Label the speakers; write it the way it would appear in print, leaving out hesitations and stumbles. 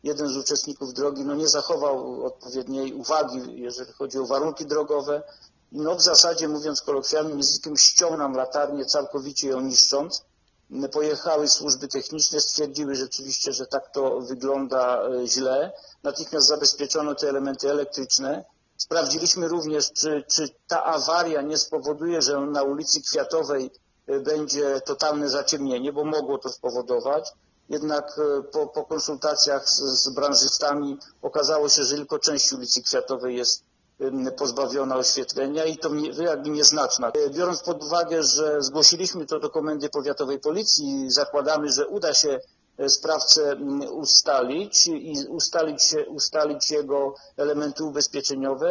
Speaker 1: jeden z uczestników drogi nie zachował odpowiedniej uwagi, jeżeli chodzi o warunki drogowe. W zasadzie, mówiąc kolokwialnym językiem, ściął nam latarnię, całkowicie ją niszcząc. Pojechały służby techniczne, stwierdziły rzeczywiście, że tak to wygląda źle. Natychmiast zabezpieczono te elementy elektryczne. Sprawdziliśmy również, czy ta awaria nie spowoduje, że na ulicy Kwiatowej będzie totalne zaciemnienie, bo mogło to spowodować. Jednak po konsultacjach z branżystami okazało się, że tylko część ulicy Kwiatowej jest pozbawiona oświetlenia i to jakby nieznaczna. Biorąc pod uwagę, że zgłosiliśmy to do Komendy Powiatowej Policji, zakładamy, że uda się sprawcę ustalić i ustalić jego elementy ubezpieczeniowe.